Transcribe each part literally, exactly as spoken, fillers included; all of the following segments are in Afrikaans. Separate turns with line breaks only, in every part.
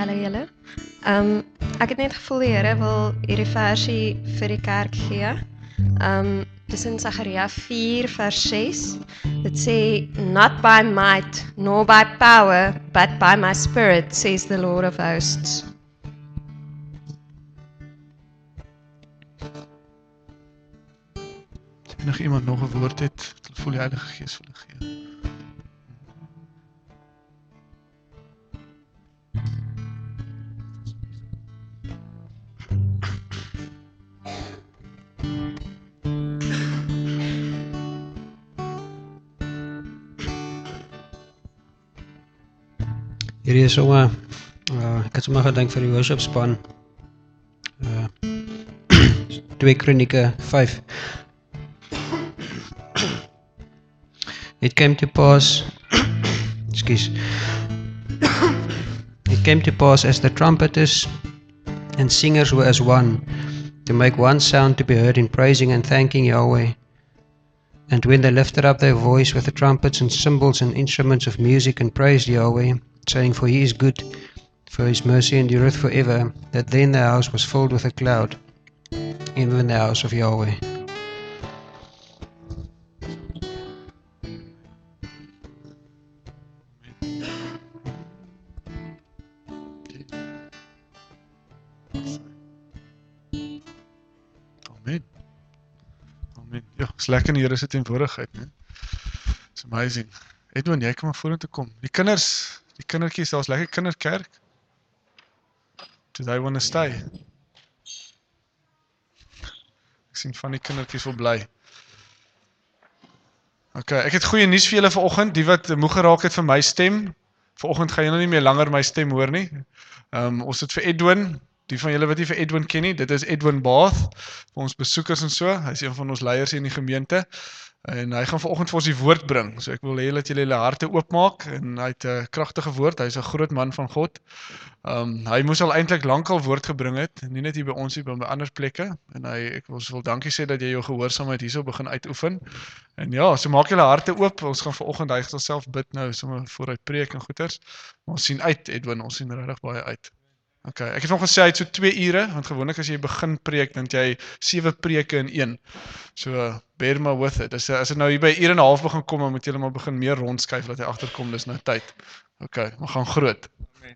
Hallo julle. Um, ek het net gevoel die Here wil hierdie versie vir die kerk gee. Um, dis in Sagaria vier vers ses. Dit sê, not by might, nor by power, but by my spirit, says the Lord of hosts.
As nog iemand nog 'n woord het, voel die Heilige Gees vir hulle gee.
Hierdie is sommer, uh, ek het sommer gedink vir die worship span. Uh, twee Kronieke vyf. It came to pass, excuse, it came to pass as the trumpeters and singers were as one, to make one sound to be heard in praising and thanking Yahweh. And when they lifted up their voice with the trumpets and cymbals and instruments of music and praised Yahweh, saying, for he is good, for his mercy endureth forever, that then the house was filled with a cloud, even the house of Yahweh.
Amen. Amen. Ja, is lekker in die Here se teenwoordigheid, né? It's amazing. Edwin, jy kan maar vorentoe kom. Die kinders, die kindertjies, daar's lekker kinderkerk. Do they want to stay? Ek sien van die kindertjies wel bly. Ok, ek het goeie nuus vir julle vanoggend, die wat moeg geraak het vir my stem. Vanoggend gaan julle nie meer langer my stem hoor nie. Um, ons het vir Edwin, die van julle wat nie vir Edwin ken nie, dit is Edwin Bath, vir ons besoekers en so, hy is een van ons leiers in die gemeente, en hy gaan vanoggend vir ons die woord bring, so ek wil hê dat julle julle harte oopmaak, en hy het 'n kragtige woord, hy is 'n groot man van God. Um, hy moes al eintlik lankal woord gebring het, nie net hier by ons nie, maar by ander plekke, en hy, ek wil, wil dankie sê dat jy jou gehoorsaamheid hierso begin uitoefen, en ja, so maak julle harte oop, ons gaan vanoggend, hy gaan self bid nou, sommer vooruit preek en goeters, maar ons sien uit, Edwin, ons sien regtig baie uit. Ok, ek het nog gesê, hy het so twee ure, want gewoonlik as jy begin preek, dan het jy sewe preke in een. So, uh, bear my with it. As, as het nou hier by ure en 'n half begin kom, dan moet jy maar begin meer rondskuif, dat hy agterkom, dis nou tyd. Ok, we gaan groot.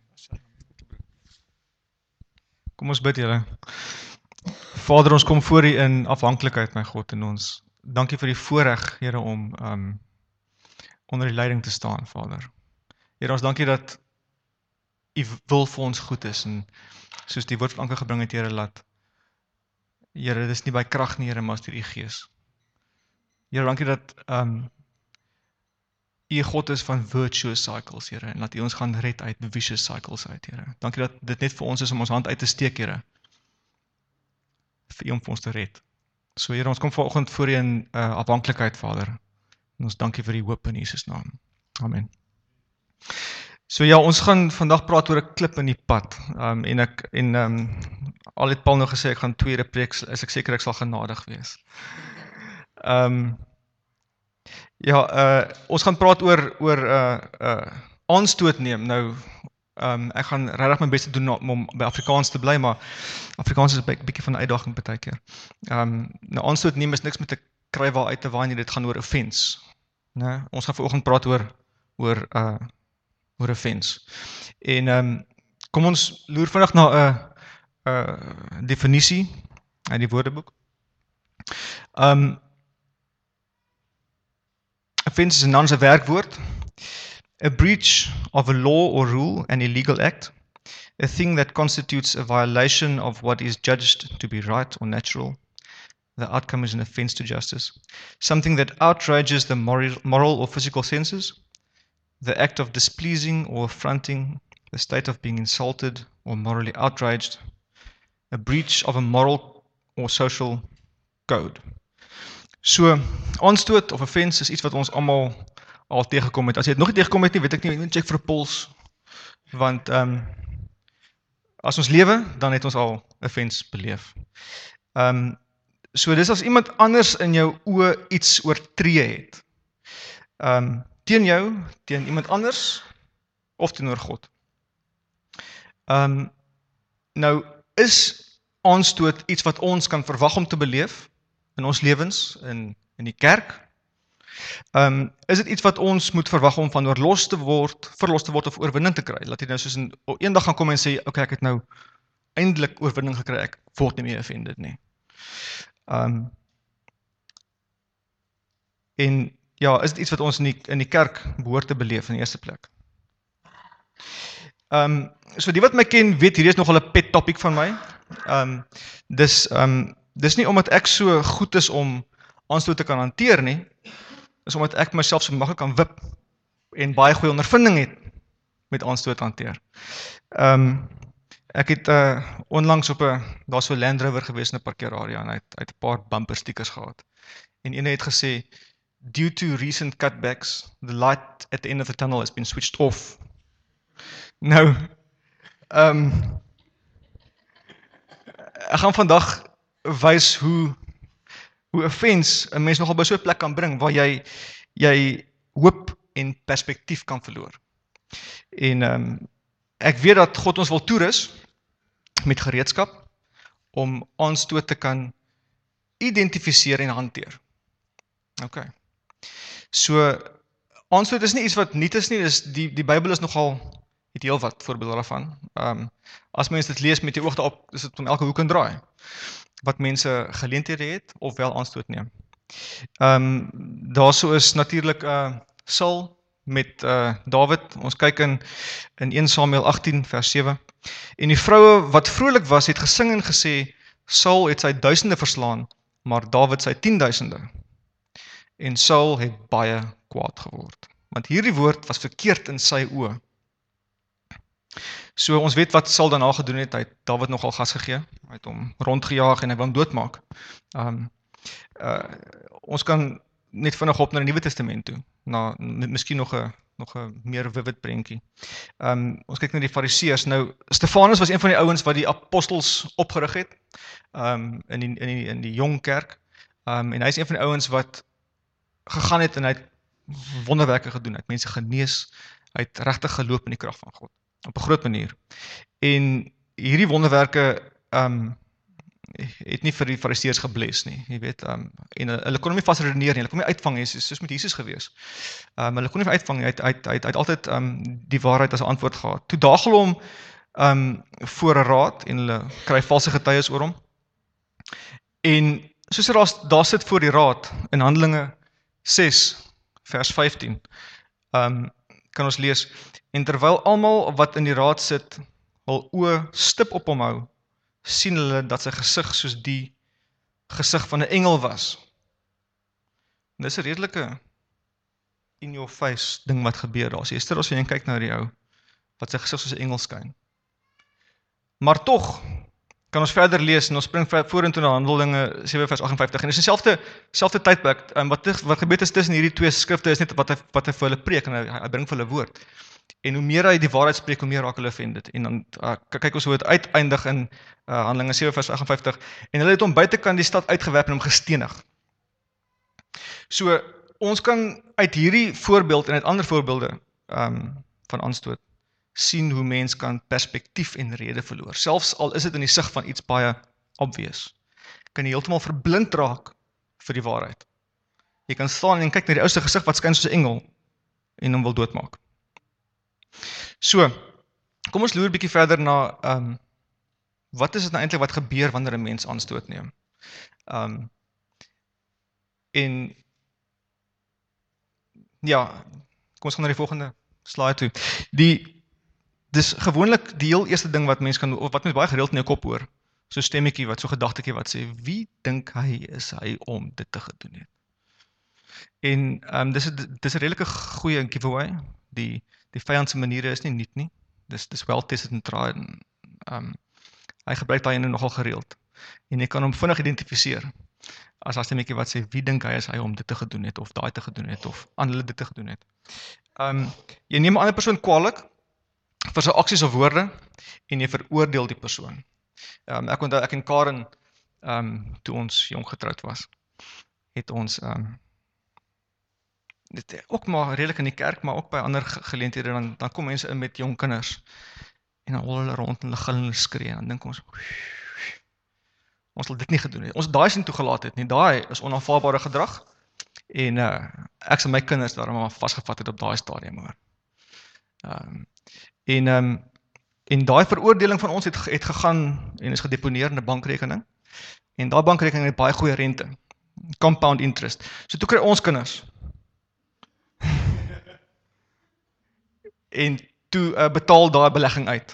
Kom ons bid, Here. Vader, ons kom voor U in afhanklikheid, my God, en ons dankie vir die voorreg, Here, om um, onder die leiding te staan, Vader. Here, ons dankie dat U wil vir ons goed is, en soos die woord van anker gebring het, Here, laat, Here, dit is nie by krag nie, Here, maar is deur U Gees. Here, dankie dat um, U God is van virtuous cycles, Here, en laat U ons gaan red uit vicious cycles uit, Here. Dankie dat dit net vir ons is om ons hand uit te steek, Here, vir U om vir ons te red. So, Here, ons kom vanoggend voor U in uh, afhanklikheid, Vader, en ons dankie vir die hoop in Jesus naam. Amen. So ja, ons gaan vandag praat oor 'n klip in die pad, um, en ek, en um, al het Paul nou gesê, ek gaan tweede preek, is ek seker ek sal genadig wees. Um, ja, uh, ons gaan praat oor, oor uh, uh, aanstoot neem, nou, um, ek gaan regtig my bes te doen om by Afrikaans te bly, maar Afrikaans is 'n bietjie van 'n uitdaging baie keer. Um, nou, aanstoot neem is niks met 'n krywaar uit te waai nie, dit gaan oor offense. Nee, ons gaan vanoggend praat oor, oor, uh, oor offense. En um, kom ons loer vinnig na 'n uh, uh, definisie uit die Woordeboek. Um, offense is 'n Nederlandse werkwoord. A breach of a law or rule, an illegal act, a thing that constitutes a violation of what is judged to be right or natural. The outcome is an offense to justice. Something that outrages the moral, moral or physical senses. The act of displeasing or affronting, the state of being insulted or morally outraged, a breach of a moral or social code. So, aanstoot of offense is iets wat ons almal al tegekom het. As jy het nog nie tegekom het nie, weet ek nie, check vir 'n pols, want um, as ons lewe, dan het ons al offense beleef. Um, so, dis as iemand anders in jou oë iets oortree het. Um, teen jou, teen iemand anders, of teenoor God. Um, nou, is aanstoot iets wat ons kan verwag om te beleef in ons lewens, in, in die kerk? Um, is dit iets wat ons moet verwag om van oorlos te word, verlos te word of oorwinning te kry? Laat jy nou soos een, eendag gaan kom en sê, ok, ek het nou eindelijk oorwinning gekry, ek word nie meer offended nie. Um, en ja, is dit iets wat ons in die, in die kerk behoort te beleef in die eerste plek? Um, so die wat my ken, weet, hierdie is nogal 'n pet topic van my. Um, dis, um, dis nie omdat ek so goed is om aanstoot te kan hanteer nie, is omdat ek myself so maklik kan wip en baie goeie ondervinding het met aanstoot hanteer. Um, ek het uh, onlangs op 'n, daar so 'n Land Rover gewees in 'n parkeerarea en hy het, hy het 'n paar bumper stickers gehad. En ene het gesê, due to recent cutbacks, the light at the end of the tunnel has been switched off. Nou, um, ek gaan vandag wys hoe hoe 'n offense 'n mens nogal by so 'n plek kan bring waar jy jy hoop en perspektief kan verloor. En um, ek weet dat God ons wil toerus met gereedskap om aanstoot te kan identifiseer en hanteer. OK. So aanstoot is nie iets wat nuut is nie, dis die die Bybel is nogal het heel wat voorbeelde daarvan. Um, as mense dit lees met die oog daarop, is dit om elke hoek en draai wat mense geleenthede het of wel aanstoot neem. Um, daarso is natuurlik uh, Saul met uh, Dawid. Ons kyk in in een Samuel agttien vers sewe. En die vroue wat vrolik was, het gesing en gesê, Saul het sy duisende verslaan, maar Dawid sy tienduisende. En Saul het baie kwaad geword, want hierdie woord was verkeerd in sy oë. So ons weet wat Saul daarna gedoen het, hy het Dawid nogal gas gegee, hy het hom rondgejaag en hy wou hom doodmaak. Um, uh, ons kan net vinnig op na die Nuwe Testament toe, na miskien nog 'n nog 'n meer vivid prentjie. Um, ons kyk na die Fariseërs. Nou, Stefanus was een van die ouens wat die apostels opgerig het, um, in, die, in, die, in die jong kerk, um, en hy is een van die ouens wat gegaan het en hy het wonderwerke gedoen, hy het mense genees, hy het regtig geloop in die krag van God, op 'n groot manier. En hierdie wonderwerke um, het nie vir die Fariseërs gebless nie, jy weet, um, en hulle kon hom nie vasredeneer nie, hulle kon nie uitvang nie, soos met Jesus gewees. Um, hulle kon nie uitvang nie, hy het, hy het, hy het, hy het altyd um, die waarheid as 'n antwoord gehad. Toe daag hulle hom um, voor 'n raad, en hulle kry valse getuies oor hom. En soos hy daar, daar sit voor die raad, in Handelinge ses, vers vyftien, um, kan ons lees, en terwyl almal wat in die raad sit, hul oë stip op hom hou, sien hulle dat sy gesig soos die gesig van 'n engel was. En dis 'n redelike in your face ding wat gebeur daar. As jy stil as jy kyk na die ou, wat sy gesig soos 'n engel skyn. Maar tog kan ons verder lees en ons spring vorentoe na Handelinge sewe vers agt en vyftig. En dis dieselfde selfde tydperk. En wat wat gebeur is tussen hierdie twee skrifte is net wat hy wat hy vir hulle preek en hy, hy bring vir hulle woord. En hoe meer hy die waarheid spreek, hoe meer raak hulle offended. En dan uh, kyk ons hoe dit uiteindig in uh, Handelinge sewe vers agt en vyftig. En hulle het hom buitekant die stad uitgewerp en hom gestenig. So ons kan uit hierdie voorbeeld en uit ander voorbeelde um, van aanstoot sien hoe mens kan perspektief en rede verloor. Selfs al is dit in die sig van iets baie obvious, kan jy heeltemal verblind raak vir die waarheid. Jy kan staan en kyk na die ouste gesig wat skyn soos 'n engel en hom wil doodmaak. So, kom ons loer 'n bietjie verder na um, wat is dit nou eintlik wat gebeur wanneer 'n mens aanstoot neem? Um, en ja, kom ons gaan na die volgende slide toe. Die Dis gewoonlik die heel eerste ding wat mens kan, of wat mens baie gereeld in jou kop hoor, so stemmetjie wat, so gedagtetjie wat sê, wie dink hy is hy om dit te gedoen het? En um, dis, dis 'n redelike goeie giveaway, die, die vyand se maniere is nie nuut nie, dis, dis well tested and tried, en, um, hy gebruik daai ene nogal gereeld, en jy kan hom vinnig identifiseer, as daar stemmetjie wat sê, wie dink hy is hy om dit te gedoen het, of daai te gedoen het, of aan hulle dit te gedoen het. Um, jy neem 'n ander persoon kwaadlik, vir sy aksies of woorde, en jy veroordeel die persoon. Um, ek onthou, ek en Karen, um, toe ons jong getroud was, het ons, um, dit, ook maar redelik in die kerk, maar ook by ander geleenthede, dan, dan kom mense in met jong kinders, en dan hol hulle rond en hulle gil en hulle skree en dan dink ons ons sal dit nie gedoen het. Ons daai is nie toegelaat het nie. Daai is onaanvaarbare gedrag en uh, ek sal my kinders daarom maar vasgevat het op daai stadium hoor. Um, en um, en daai veroordeling van ons het, het gegaan en is gedeponeer in 'n bankrekening. En daai bankrekening het baie goeie rente. Compound interest. So toe kry ons kinders. en toe uh, betaal daai belegging uit.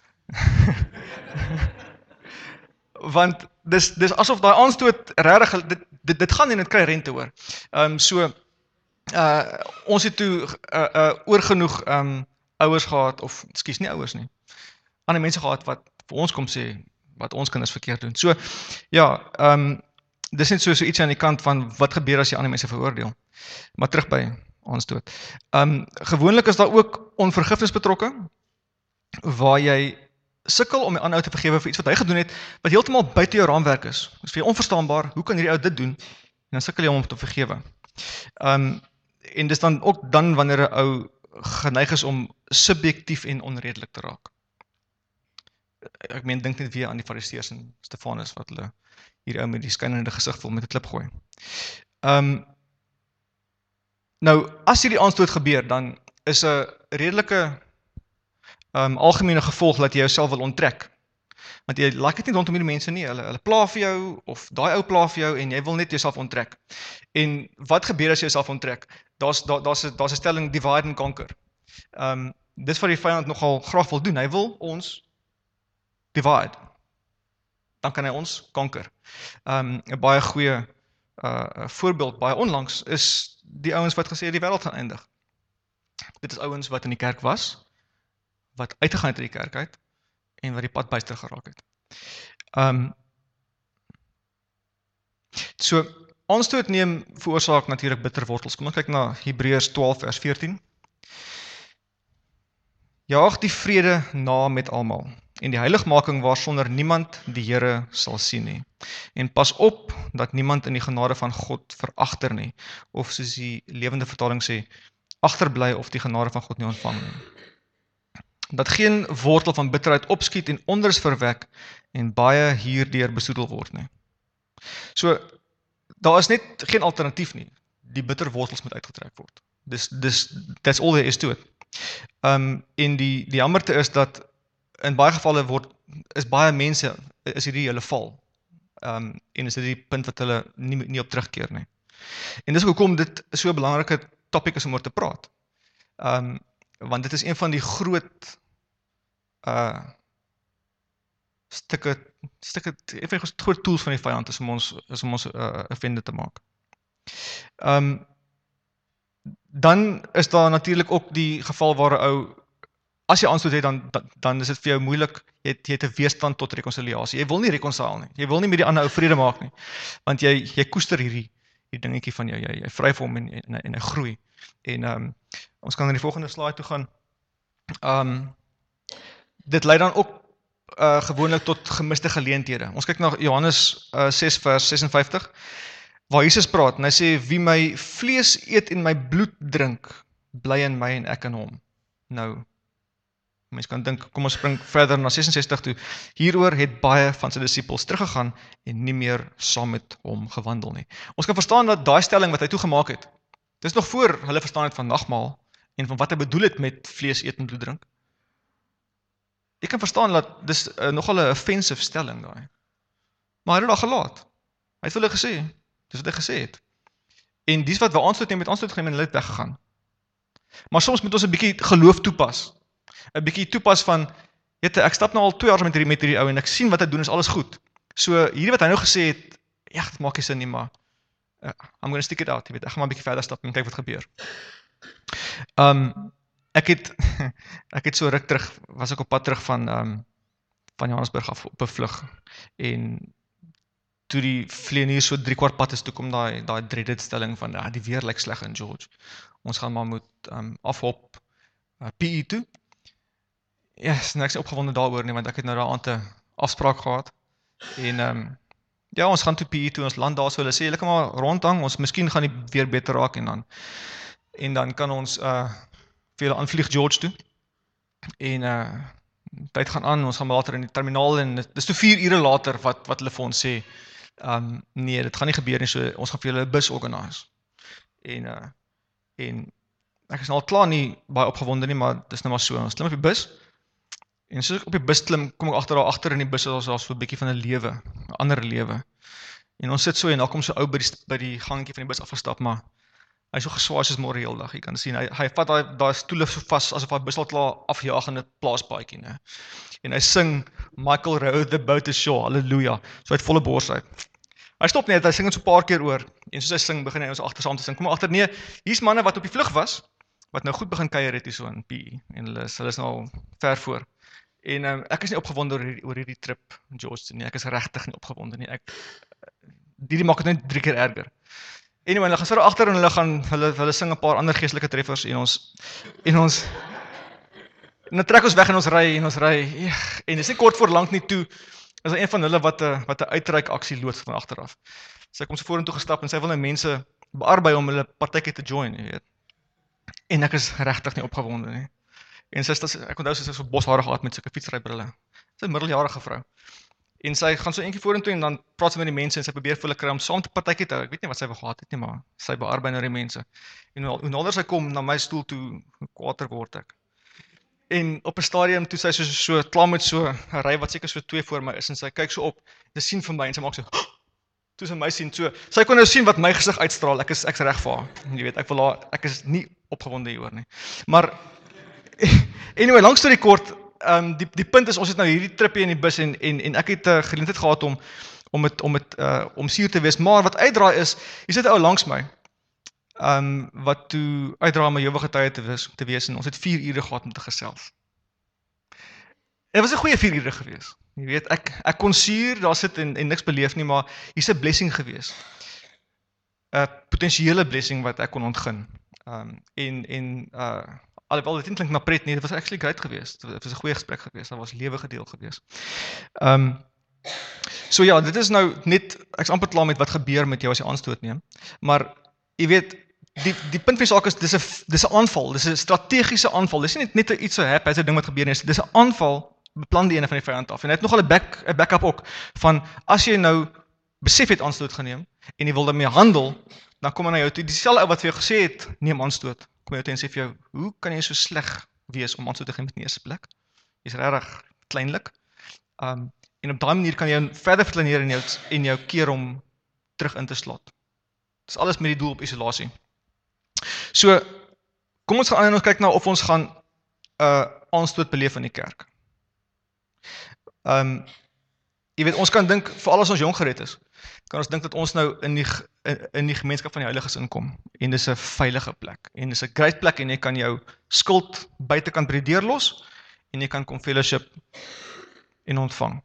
Want dis dis asof daai aanstoot regtig dit, dit dit gaan en dit kry rente hoor. Ehm um, so uh ons het toe uh, uh oorgenoeg ehm um, ouers gehad of ekskuus nie ouers nie. Ander mense gehad wat vir ons kom sê wat ons kinders verkeerd doen. So ja, ehm um, dis net so so iets aan die kant van wat gebeur as jy ander mense veroordeel. Maar terug by aanstoot. Ehm um, gewoonlik is daar ook onvergifnis betrokke waar jy sukkel om die ander ou te vergewe vir iets wat hy gedoen het wat heeltemal buite jou raamwerk is. Dit is vir jou onverstaanbaar. Hoe kan hierdie ou dit doen? En dan sukkel jy om hom te vergewe. Ehm um, en dis dan ook dan wanneer 'n ou geneig is om subjektief en onredelik te raak. Ek meen dink net weer aan die Fariseërs en Stefanus wat hulle hierdie ou met die skynende gesig vol met 'n klip gooi. Ehm um, nou as hierdie aanstoot gebeur dan is 'n redelike Um, algemene gevolg dat jy jouself wil onttrek. Want jy like dit nie rondom hierdie mense nie, hulle, hulle pla vir jou, of daai ou pla vir jou, en jy wil net jouself onttrek. En wat gebeur as jy jouself onttrek? Daar's daar, daar's 'n daar's 'n stelling divide and conquer. Um, dis wat die vyand nogal graag wil doen, hy wil ons divide. Dan kan hy ons conquer. Um, 'n baie goeie uh, voorbeeld, baie onlangs, is die ouens wat gesê het die wêreld gaan eindig. Dit is ouens wat in die kerk was, wat uitgegaan het uit die kerk uit, en wat die pad byster geraak het. Um, so, aanstoot neem veroorsaak natuurlik bitter wortels. Kom ons kyk na Hebreërs twaalf vers veertien. Jaag die vrede na met almal, en die heiligmaking waarsonder niemand die Here sal sien nie. En pas op, dat niemand in die genade van God veragter nie, of soos die lewende vertaling sê, agterbly of die genade van God nie ontvang nie. Dat geen wortel van bitterheid opskiet en onders verwek en baie hierdeur besoedel word nie. So, daar is net geen alternatief nie. Die bitter wortels moet uitgetrek word. Dis, dis, that's all there is to it. Um, en die, die jammerte is dat in baie gevalle word, is baie mense, is hierdie hulle val. Um, en is dit die punt wat hulle nie, nie op terugkeer nie. En dis hoekom dit so 'n belangrike topic is om oor te praat. Um, want dit is een van die groot uh, stukke, stukke, een van die groot tools van die vyand is om ons, is om ons uh, offende te maak. Um, dan is daar natuurlik ook die geval waar 'n ou, as jy aanstoot het, dan, dan, dan is dit vir jou moeilik, jy het, jy het 'n weerstand tot rekonsiliasie. Jy wil nie reconcile nie, jy wil nie met die ander ou vrede maak nie, want jy, jy koester hierdie, hierdie dingetjie van jou, jy, jy vryf hom en, en, en hy groei. En um, ons kan na die volgende slide toe gaan. Um, dit lei dan ook uh, gewoonlik tot gemiste geleenthede. Ons kyk na Johannes uh, ses vers sesenvyftig, waar Jesus praat, en hy sê, wie my vlees eet en my bloed drink, bly in my en ek in hom. Nou, mens kan dink, kom ons spring verder na sesensestig toe, hieroor het baie van sy disippels teruggegaan en nie meer saam met hom gewandel nie. Ons kan verstaan dat daai stelling wat hy toegemaak het, dis nog voor hulle verstaan het van nagmaal en van wat hy bedoel het met vlees eet en bloed drink. Jy kan verstaan dat dis uh, nogal 'n offensive stelling daai. Maar hy het dit al gelaat. Hy het vir hulle gesê, dis wat hy gesê het. En dis wat we aansluit neem met aansluit geneem en hulle het weggegaan. Maar soms moet ons 'n bietjie geloof toepas. 'n Bietjie toepas van, jette, ek stap nou al twee jaar met hierdie met hierdie ou en ek sien wat hy doen is alles goed. So hierdie wat hy nou gesê het, ja, dit maak nie sin nie, maar Uh, I'm gonna stick it out, jy weet, ek gaan maar 'n bietjie verder stap en kyk wat gebeur. Um, ek het, ek het so ruk terug, was ek op pad terug van, um, van Johannesburg af op 'n vlug, en toe die vlieënier so drie kwart pad is, toe kom daai, daai dreaded stelling van, ah, die weer lyk sleg in George, ons gaan maar moet um, afhop uh, P E toe. Yes, en ek is opgewonde daaroor nie, want ek het nou daar aand 'n afspraak gehad, en um, ja, ons gaan toe P E toe, ons land daar so, hulle sê, julle kan maar rondhang, ons miskien gaan die weer beter raak, en dan, en dan kan ons uh, vir julle aanvlieg George toe, en uh, tyd gaan aan, ons gaan later in die terminaal en dit is toe vier ure later wat wat hulle vir ons sê, um, nee, dit gaan nie gebeur nie, so ons gaan vir julle 'n bus organise. En uh, en ek is nou al klaar nie baie opgewonde nie, maar dit is nou maar so, ons klim op die bus. En soos ek op die bus klim, kom ek agter daar agter in die bus is daar so 'n bietjie van 'n lewe, 'n ander lewe. En ons sit so en daar kom so ou by die by die gangetjie van die bus afgestap, maar hy is so geswaar soos môre heeldag. Jy kan sien hy hy vat daai daai stoele so vas asof hy bus al klaar afjaag in 'n plaaspaadjie, né. En hy sing Michael Rowe the boat is sure, haleluja. So uit volle bors uit. Hy stop net, hy sing dit so 'n paar keer oor. En soos hy sing, begin hy ons agter saam te sing. Kom agter, nee, hier's manne wat op die vlug was, wat nou goed begin kuier het hier so in P E. En hulle is hulle is nou al ver voor. En um, ek is nie opgewonde oor hierdie, oor hierdie trip, George, nie. Ek is regtig nie opgewonde nie. Ek die maak dit net drie keer erger. Anyway, hulle gaan so agter en hulle gaan hulle hulle sing 'n paar ander geestelike treffers en ons en ons en dan trek ons weg en ons ry en ons ry. En dis nie kort voor lank nie toe is daar een van hulle wat 'n wat 'n uitreik aksie loods van agter af. Sy kom so vorentoe gestap en sy wil nou mense bearbei om hulle partytjie te join, jy weet. En ek is regtig nie opgewonde nie. En sy is ek onthou sy is so boshare gehad met sulke fietsrybrille. Sy 'n middeljarige vrou. En sy gaan so eentjie vorentoe en dan praat sy met die mense en sy probeer vir hulle kry om saam te partytjie te hou. Ek weet nie wat sy wou gehad het nie, maar sy bearbei nou die mense. En hoe nader sy kom na my stoel toe, hoe kwaader word ek. En op 'n stadium toe sy so so klaar met so 'n ry wat seker so twee voor my is en sy kyk so op, sy sien vir my en sy maak so toe sy my sien so. Sy kon nou sien wat my gesig uitstraal. Ek is ek's reg vir haar. Jy weet, ek wil haar ek is nie opgewonde hieroor nie. Maar anyway, lank storie kort, um, die die punt is ons het nou hierdie tripie in die bus en en en ek het 'n uh, geleentheid gehad om om dit om dit uh, om suur te wees, maar wat uitdraai is, hier sit 'n ou langs my. Um wat toe uitdraai om 'n Jehovah getuie te wees te wees en ons het vier ure gehad om te gesels. En dit was 'n goeie vier ure gewees. Jy weet, ek ek kon suur daar sit en en niks beleef nie, maar hier's 'n blessing gewees. 'n Potensiële blessing wat ek kon ontgin. Um en en uh alhoewel dit klink na pret nie, dit was actually great geweest. Dit was 'n goeie gesprek geweest. Daar was lewe gedeel geweest. Um so ja, dit is nou net ek's amper klaar met wat gebeur met jou as jy aanstoot neem. Maar jy weet, die die punt van die saak is dis 'n dis 'n aanval, dis 'n strategiese aanval. Dis nie net net iets so happy as 'n ding wat gebeur nie. Dis 'n aanval beplan die ene van die vyand af. En hy het nogal 'n back 'n backup ook van as jy nou besef het aanstoot geneem en jy wil daarmee handel, dan kom hy na jou toe. Dieselfde ou wat vir jou gesê het neem aanstoot. Kom jy toe en sê vir jou, hoe kan jy so sleg wees om aanstoot te neem in die eerste plek? Jy's regtig kleinlik. Um en op daai manier kan jy verder verkleineer en jou en jou keer om terug in te slot. Dis alles met die doel op isolasie. So kom ons gaan aan en ons kyk nou of ons gaan 'n uh, aanstoot beleef in die kerk. Um jy weet, ons kan dink veral as ons jong gered is, kan ons dink dat ons nou in die in die gemeenskap van die heiliges inkom en dis 'n veilige plek en dis 'n great plek en jy kan jou skuld buitekant by die deur los en jy kan kom fellowship en ontvang.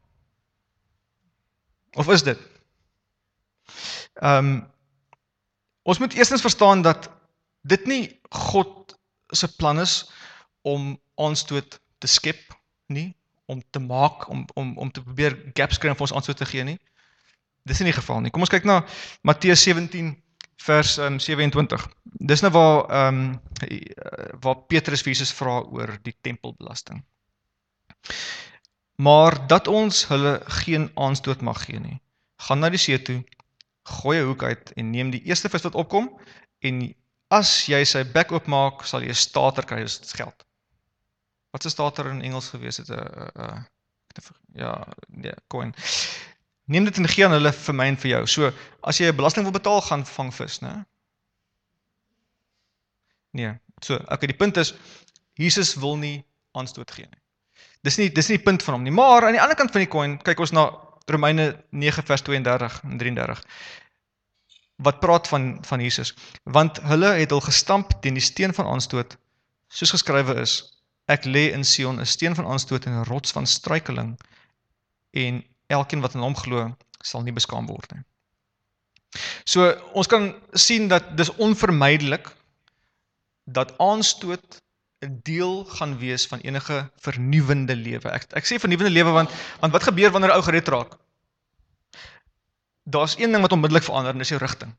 Of is dit? Um ons moet eerstens verstaan dat dit nie God se plan is om aanstoot te skep nie, om te maak, om om om te probeer gaps kry om vir ons aanstoot te gee nie. Dis nie die geval nie. Kom ons kyk na Matteus sewentien vers um, sewe-en-twintig. Dis nou waar um, waar Petrus vir Jesus vra oor die tempelbelasting. Maar dat ons hulle geen aanstoot mag gee nie. Gaan na die see toe, gooi 'n hoek uit en neem die eerste vis wat opkom en as jy sy bek oopmaak, sal jy 'n stater kry, dis geld. Wat is 'n stater in Engels gewees het? 'n uh, uh, ja, nee, coin. Neem dit en gee aan hulle vir my en vir jou. So, as jy 'n belasting wil betaal, gaan vang vis, né? Nee. So, okay, die punt is Jesus wil nie aanstoot gee nie. Dis nie dis nie die punt van hom nie. Maar aan die ander kant van die coin, kyk ons na Romeine nege vers twee-en-dertig en drie-en-dertig. Wat praat van van Jesus? Want hulle het al gestamp teen die steen van aanstoot, soos geskrywe is: Ek lê in Sion 'n steen van aanstoot en 'n rots van struikeling, en elkeen wat in hom glo, sal nie beskaam word nie. So ons kan sien dat dis onvermydelik dat aanstoot 'n deel gaan wees van enige vernuwende lewe. Ek ek sê vernuwende lewe want want wat gebeur wanneer 'n ou gered raak? Daar's een ding wat onmiddellik verander en dis jou rigting.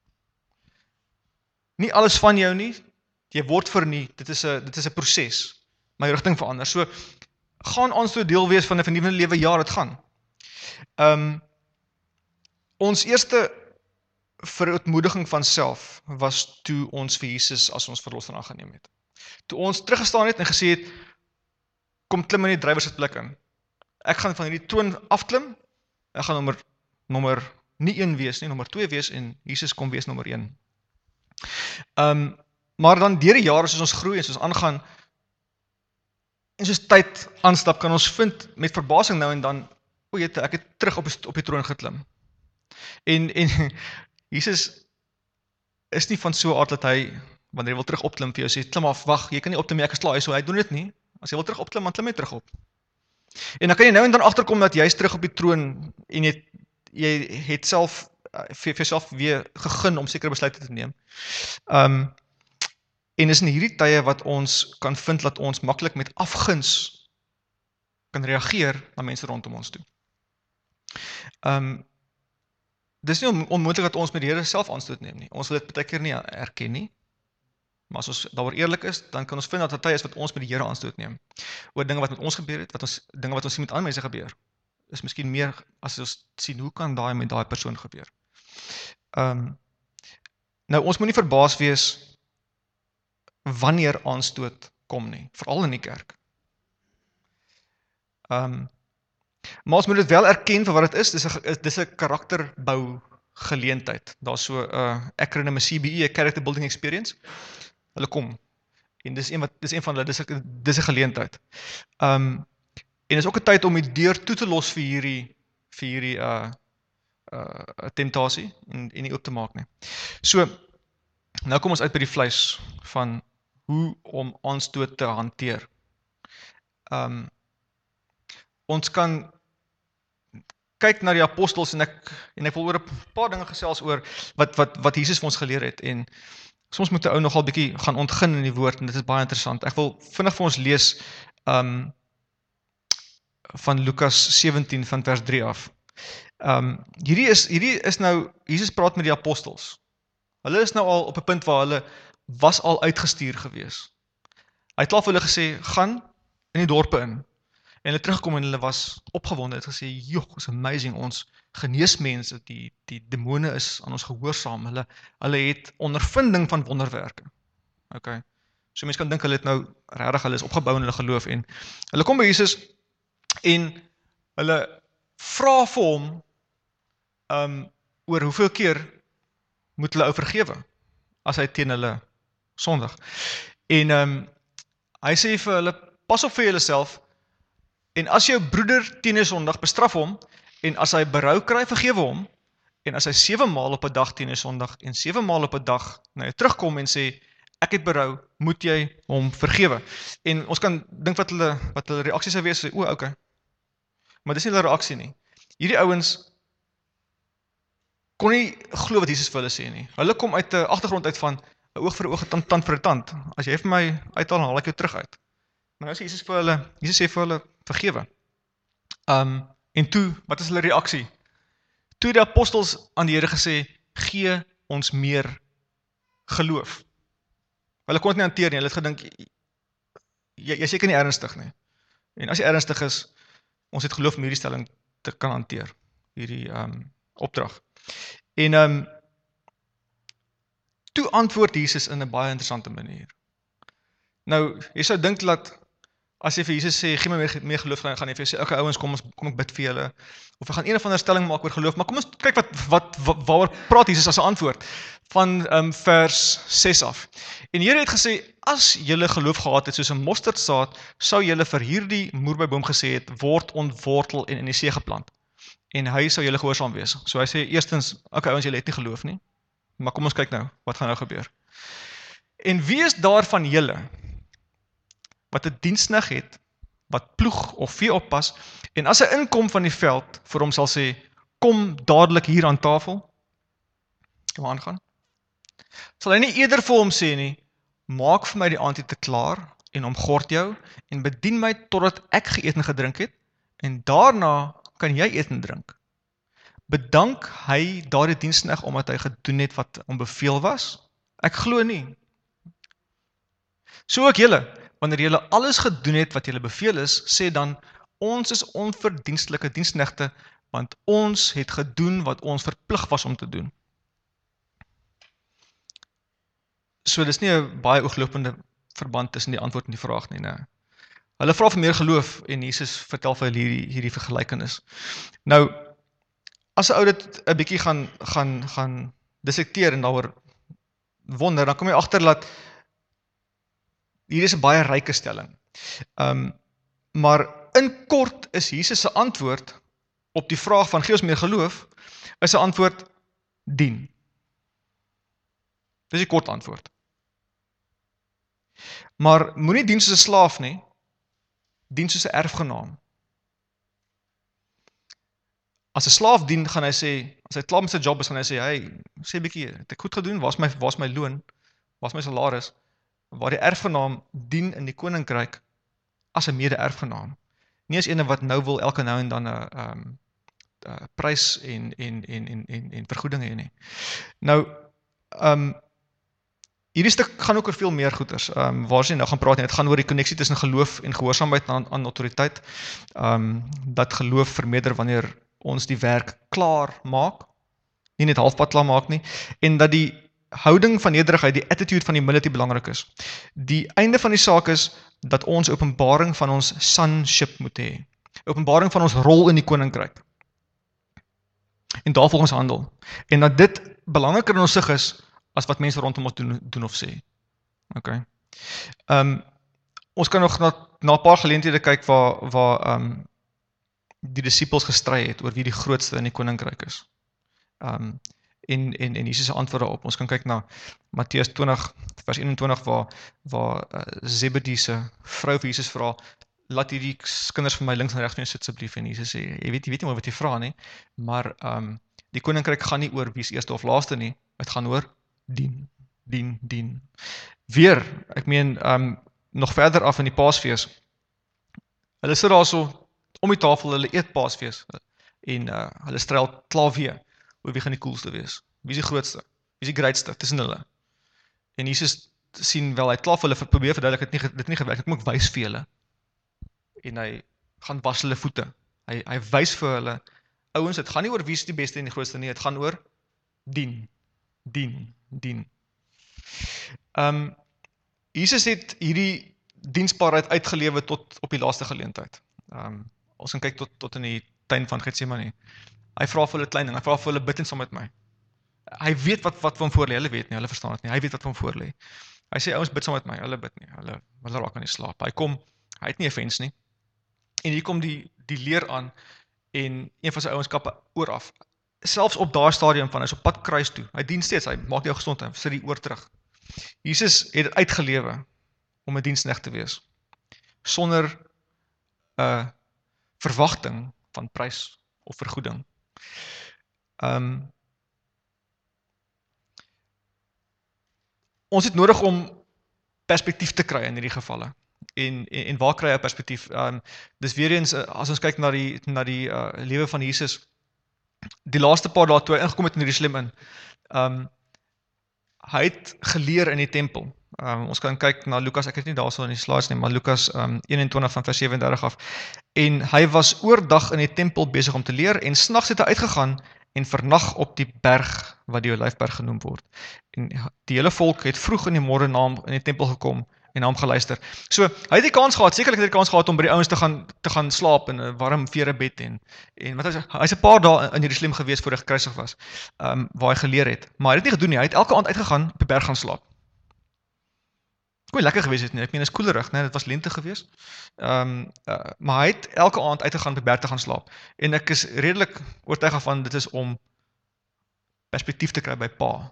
Nie alles van jou nie, jy word vernuwe. Dit is 'n dit is 'n proses. My rigting verander. So gaan ons toe deel wees van 'n vernuwende lewe, ja, dit gaan. Um, ons eerste verootmoediging van self was toe ons vir Jesus as ons verlosser aangeneem het. Toe ons teruggestaan het en gesê het, kom klim in die drywersitplek in. Ek gaan van hierdie troon afklim, ek gaan nommer, nommer nie een wees nie, nommer twee wees en Jesus kom wees nommer een. Um, maar dan deur die jare soos ons groei en soos aangaan, en soos tyd aanstap, kan ons vind met verbasing nou en dan, o jette, ek het terug op die, op die troon geklim. En, en Jesus is nie van so aard dat hy, wanneer hy wil terug opklim vir jou sê, klim af, wacht, jy kan nie opklim, ek is klaar, so hy doen dit nie. As jy wil terug opklim, dan klim jy terug op. En dan kan jy nou en dan agterkom dat jy is terug op die troon en jy, jy het self vir jouself weer gegin om sekere besluite te neem. Um, en is in hierdie tye wat ons kan vind dat ons maklik met afguns kan reageer na mense rondom ons toe. Um, dis nie on, onmoontlik dat ons met die Here self aanstoot neem nie. Ons wil dit baie keer nie erken nie. Maar as ons daaroor eerlik is, dan kan ons vind dat dit tye is wat ons met die Here aanstoot neem. Oor dinge wat met ons gebeur het, wat ons, dinge wat ons sien met ander mense gebeur. Is miskien meer as ons sien, hoe kan daai met daai persoon gebeur? Um, nou, ons moet nie verbaas wees wanneer aanstoot kom nie, veral in die kerk. Um, maar ons moet dit wel erken vir wat dit is, dis 'n dis 'n karakterbou geleentheid. Daar's so 'n uh, acronym C B E, 'n Character Building Experience. Hulle kom. En dis een wat dis een van hulle, dis 'n dis 'n geleentheid. Um, en is ook 'n tyd om die deur toe te los vir hierdie vir hierdie uh uh temptasie en en nie oop te maak nie. So nou kom ons uit by die vleis van hoe om aanstoot te hanteer. Um, ons kan kyk na die apostels en ek en ek wil oor 'n paar dinge gesels oor wat wat wat Jesus vir ons geleer het en soms moet 'n ou nogal bietjie gaan ontgin in die woord en dit is baie interessant. Ek wil vinnig vir ons lees um van Lukas sewentien van vers drie af. Um hierdie is hierdie is nou Jesus praat met die apostels. Hulle is nou al op 'n punt waar hulle was al uitgestuur gewees. Hy het klaar vir hulle gesê, gaan in die dorpe in. En hulle teruggekom en hulle was opgewonde, het gesê, joh, is amazing, ons geneesmense, die, die demone is aan ons gehoorsaam, hulle, hulle het ondervinding van wonderwerke. Okay. So mense kan dink, hulle het nou, regtig, hulle is opgebou in hulle geloof, en hulle kom by Jesus, en hulle vra vir hom, um, oor hoeveel keer moet hulle ou vergewe, as hy teen hulle sondig. En um, hy sê vir hulle, pas op vir julle self, en as jou broeder teen jou sondig, bestraf hom, en as hy berou kry, vergewe hom, en as hy sewe maal op 'n dag teen jou sondig, en sewe maal op 'n dag na jou terugkom en sê, ek het berou, moet jy hom vergewe. En ons kan dink wat hulle, wat hulle reaksie sou wees, sê, o, okay. Maar dis nie hulle reaksie nie. Hierdie ouens kon nie glo wat Jesus vir hulle sê nie. Hulle kom uit 'n agtergrond uit van 'n oog vir 'n oog, tand, tand vir 'n tand. As jy vir my uithaal, dan haal ek jou terug uit. Maar nou sê Jesus vir hulle, Jesus sê vir hulle, vergewe. Um, en toe, wat is hulle reaksie? Toe die apostels aan die Here gesê, gee ons meer geloof. Hulle kon dit nie hanteer nie, hulle het gedink, jy, jy seker nie ernstig nie. En as jy ernstig is, ons het geloof om hierdie stelling te kan hanteer, hierdie um, opdrag. En um, toe antwoord Jesus in 'n baie interessante manier. Nou, jy sou dink dat, as jy vir Jesus sê, gee my meer, meer geloof, dan gaan jy vir jou sê, okay ouens, kom, ons, kom ek bid vir julle, of ek gaan een of ander stelling maak oor geloof, maar kom ons kyk wat, wat, wat waaroor praat Jesus as 'n antwoord, van um, vers ses af. En die Here het gesê, as julle geloof gehad het, soos 'n mosterdsaad, sou julle vir hierdie moerbeiboom gesê het, word ontwortel en in die see geplant. En hy sou julle gehoorsaam wees. So hy sê, eerstens, okay ouens, julle het nie geloof nie, maar kom ons kyk nou, wat gaan nou gebeur. En wie is daar van julle, wat 'n diensknegt het, wat ploeg of vee oppas, en as hy inkom van die veld, vir hom sal sê, kom dadelik hier aan tafel, kom aangaan, sal hy nie eerder vir hom sê nie, maak vir my die aandete klaar, en omgord jou, en bedien my totdat ek geëet en gedrink het, en daarna kan jy eet en drink. Bedank hy daardie diensknegt, omdat hy gedoen het wat hom beveel was? Ek glo nie. So ook julle, wanneer julle alles gedoen het wat julle beveel is, sê dan, ons is onverdienstelike diensknegte, want ons het gedoen wat ons verplig was om te doen. So dis nie 'n baie ooglopende verband tussen die antwoord en die vraag nie, nee. Hulle vra vir meer geloof en Jesus vertel vir hulle hierdie, hierdie vergelykenis. Nou, as 'n ou dit 'n bietjie gaan, gaan, gaan dissekteer en daaroor wonder, dan kom jy agter dat hier is 'n baie ryke stelling. Um, maar in kort is Jesus se antwoord op die vraag van gee ons meer geloof, is 'n antwoord dien. Dis die kort antwoord. Maar moenie dien soos 'n slaaf nie, dien soos 'n erfgenaam. As 'n slaaf dien, gaan hy sê, as hy klaar met sy job is, gaan hy sê, hey, sê bietjie, het ek goed gedoen, waar is my, waar is my loon, waar is my salaris, waar die erfgenaam dien in die koninkryk as 'n mede-erfgenaam. Nie as ene wat nou wil elke nou en dan 'n um, prys en, en, en, en, en, en vergoeding hê nie. Nou, um, hierdie stuk gaan ook oor veel meer goeders, um, waar sy nou gaan praat, en het gaan oor die konneksie tussen geloof en gehoorsaamheid aan, aan autoriteit, um, dat geloof vermeerder wanneer ons die werk klaar maak, nie net halfpad klaar maak nie, en dat die houding van nederigheid, die attitude van humility belangrik is. Die einde van die saak is, dat ons openbaring van ons sonship moet hê, openbaring van ons rol in die koninkryk, en daar volgens handel, en dat dit belangriker in ons sig is, as wat mense rondom ons doen, doen of sê. Okay. Um, ons kan nog na, na 'n paar geleenthede kyk waar, waar um, die disippels gestry het oor wie die grootste in die koninkryk is. Um, en, en, en Jesus se antwoord daarop. Ons kan kyk na Matteus twintig vers eenentwintig waar, waar uh, Zebedee se vrou vir Jesus vra, laat hierdie kinders van my links en regs mee sit asseblief, en Jesus sê, jy weet, jy weet nie maar wat jy vra nie, maar um, die koninkryk gaan nie oor wie is eerste of laaste nie, het gaan oor dien, dien, dien. Weer, ek meen, um, nog verder af in die Paasfees, hulle sit daar so om die tafel, hulle eet Paasfees, en uh, hulle stryl klaar weer, oor wie gaan die coolste wees, wie is die grootste, wie is die greatste, tussen hulle. En Jesus sien wel, hy het klaar vir hulle probeer verduidelik, dit het dit nie gewerk, ek moet wys vir hulle, en hy gaan was hulle voete, hy, hy wys vir hulle, ouens, het gaan nie oor wie is die beste en die grootste nie, het gaan oor dien, dien, dien. Um, Jesus het hierdie diensbaarheid uitgelewe tot op die laaste geleentheid. Um, ons kan kyk tot, tot in die tuin van Getsemane. Hy vra vir hulle klein ding, hy vra vir hulle bid en saam met my. Hy weet wat, wat vir hom voorlê, hulle weet nie, hulle verstaan het nie, hy weet wat vir hom voorlê. Hy sê, ouens bid saam met my, hulle bid nie, hulle, hulle raak aan die slaap. Hy kom, hy het nie 'n vens nie, en hier kom die, die leer aan, en een van sy ouens kap oor af. Selfs op daai stadium van, hy is op pad kruis toe, hy dien steeds, hy maak jou gesond, hy sit die oor terug. Jesus het het uitgelewe om 'n diensknegt te wees, sonder 'n uh, verwagting van prys of vergoeding. Um, ons het nodig om perspektief te kry in hierdie gevalle. En, en, en waar kry jy perspektief? Um, dis weer eens, as ons kyk na die, na die uh, lewe van Jesus, die laaste paar dae toe hy ingekom het in Jerusalem in, um, hy het geleer in die tempel. Um, ons kan kyk na Lukas, ek het nie daar so in die slides nie, maar Lukas um, eenentwintig van vers sewendertig af. En hy was oordag in die tempel besig om te leer, en s'nags het hy uitgegaan en vernag op die berg, wat die Olyfberg genoem word. En die hele volk het vroeg in die môre na hom in die tempel gekom, en na hom geluister. So, hy het die kans gehad, sekerlik het hy die kans gehad om by die ouens te gaan, te gaan slaap in 'n warm vere bed, en, en wat hy sê, hy is 'n paar dae in Jerusalem gewees voor hy gekruisig was, um, waar hy geleer het. Maar hy het dit nie gedoen nie, hy het elke aand uitgegaan, op die berg gaan slaap. Kon lekker gewees het nie, ek meen, is koelerig, nee, dit was lente gewees. Um, uh, maar hy het elke aand uitgegaan, op die berg te gaan slaap. En ek is redelik oortuig van, dit is om perspektief te kry by pa.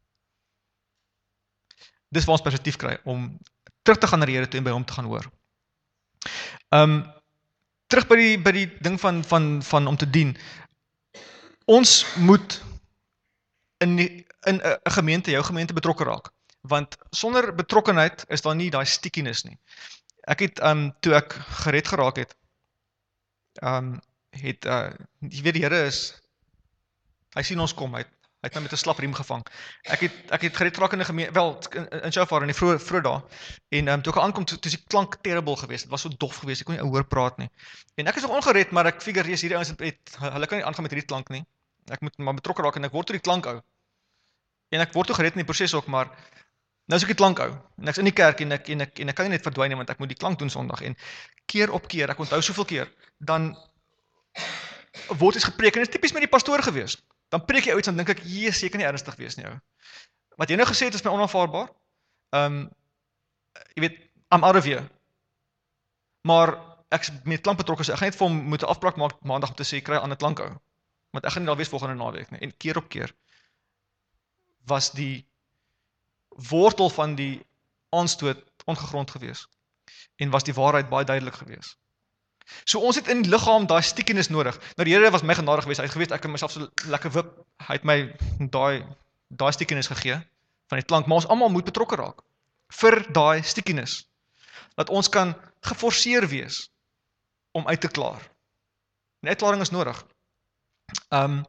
Dis waar ons perspektief kry, om terug te gaan na die Here toe en by hom te gaan hoor. Um, terug by die, by die ding van, van, van om te dien. Ons moet in 'n gemeente, jou gemeente betrokke raak. Want sonder betrokkenheid is daar nie daai stickiness nie. Ek het, um, toe ek gered geraak het, um, het, uh, jy weet die Here is, hy sien ons kom, hy het, Hy het my met 'n slap riem gevang. Ek het ek het gered geraak in 'n gemeen, wel in, in Shofar in die vroeë vroeë dae. En um, toe ek aankom, toe, toe is die klank terrible geweest. Dit was so dof geweest. Ek kon nie hoor praat nie. En ek is nog ongered, maar ek figure eers hierdie ouens het, het hulle kan nie aangaan met hierdie klank nie. Ek moet maar betrokke raak en ek word toe die klank ou. En ek word toe gered in die proses ook, maar nou is ek die klank ou. En ek's in die kerk en ek en ek en ek kan nie net verdwyn nie want ek moet die klank doen Sondag. En keer op keer, ek onthou soveel keer, dan word iets gepreek en dit is tipies met die pastoor gewees. Dan preek jy uit en dan dink ek, "Jesus, jy kan nie ernstig wees nie ou." Wat jy nou gesê het is my onaanvaarbaar. Ehm um, jy weet, I'm out of here. Maar ek is met klank betrokke, so ek gaan net vir hom moet 'n afspraak maak maandag om te sê kry 'n ander klank ou. Want ek gaan nie daar wees volgende naweek nie. En keer op keer was die wortel van die aanstoot ongegrond gewees. En was die waarheid baie duidelik gewees. So ons het in die liggaam daai stickiness nodig. Nou die Here was my genadig geweest. Hy het geweet ek kan myself so lekker wip. Hy het my daai daai stickiness gegee van die klank, maar ons almal moet betrokke raak vir daai stickiness. Dat ons kan geforseer wees om uit te klaar. En uitklaring is nodig. Ehm um,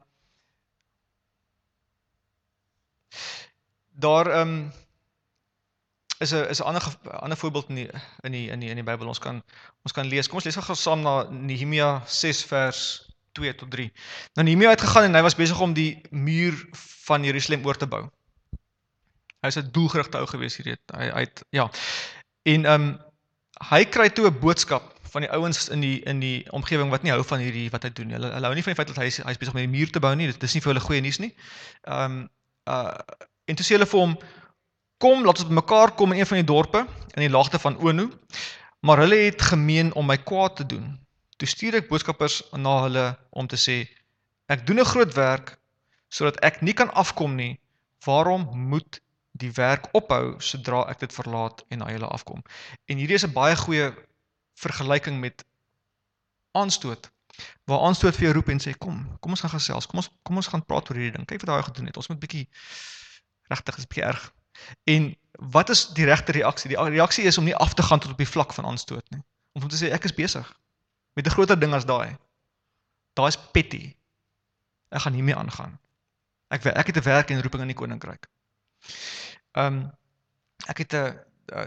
Daar um, is 'n is 'n ander ander voorbeeld in die in die in die in die Bybel ons kan ons kan lees. Kom ons lees gou saam na Nehemia ses vers twee tot drie. Nou Nehemia het gegaan en hy was besig om die muur van Jerusalem oor te bou. Hy is 'n doelgerigte ou gewees hier. Hy hy het ja. En um, hy kry toe 'n boodskap van die ouens in die in die omgewing wat nie hou van hierdie wat hy doen nie. Hulle hulle hou nie van die feit dat hy hy is besig met die muur te bou nie. Dit is nie vir hulle goeie nuus nie. Ehm um, uh En toe sê hulle vir hom, kom, laat ons mekaar kom in een van die dorpe, in die laagte van Ono, maar hulle het gemeen om my kwaad te doen. Toe stuur ek boodskappers na hulle om te sê, ek doen 'n groot werk, sodat ek nie kan afkom nie, waarom moet die werk ophou, sodra ek dit verlaat en na julle afkom. En hierdie is 'n baie goeie vergelyking met aanstoot, waar aanstoot vir jou roep en sê, kom, kom ons gaan gesels, kom ons, kom ons gaan praat oor hierdie ding, kyk wat daai gedoen het, ons moet bietjie regtig is bietjie erg. En wat is die regte reaksie? Die reaksie is om nie af te gaan tot op die vlak van aanstoot nie. Om te sê ek is besig met 'n groter ding as daai. Daai is petty. Ek gaan hiermee aangaan. Ek ek het 'n werk en roeping in die koninkryk. Ehm um, ek het 'n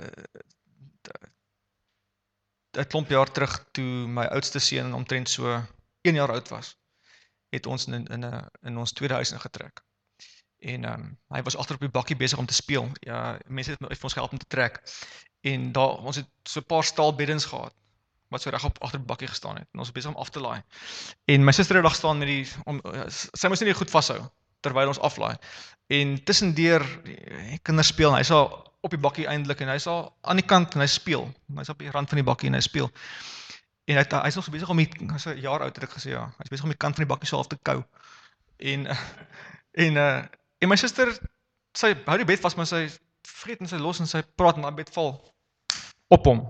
'n klomp jaar terug toe my oudste seun omtrent so een jaar oud was, het ons in in 'n in ons tweede huis ingetrek. En um, hy was agter op die bakkie besig om te speel. Ja, mense het, het ons gehelp om te trek. En daar, ons het so 'n paar staalbeddens gehad, wat so reg op agter die bakkie gestaan het. En ons was besig om af te laai. En my suster het daar staan met die, om, sy moes nie goed vashou, terwyl ons aflaai. En tussendeur, die kinders speel, en hy is al op die bakkie eintlik, en hy is al aan die kant, en hy speel. Hy is op die rand van die bakkie, en hy speel. En hy, hy is nog so besig om die, hy is 'n jaar oud, het ek gesê, ja, hy is besig om die kant van die bakkie so af te kou. En, en, uh, En my suster, sy hou die bed vas, maar sy vreet en sy los en sy praat en my bed val op hom.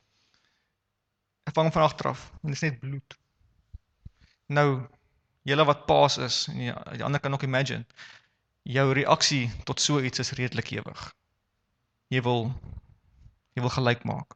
Ek vang hom van agteraf en dit is net bloed. Nou, julle wat paas is, en die, die ander kan ook imagine, jou reaksie tot so iets is redelik ewig. Jy wil, jy wil gelyk maak.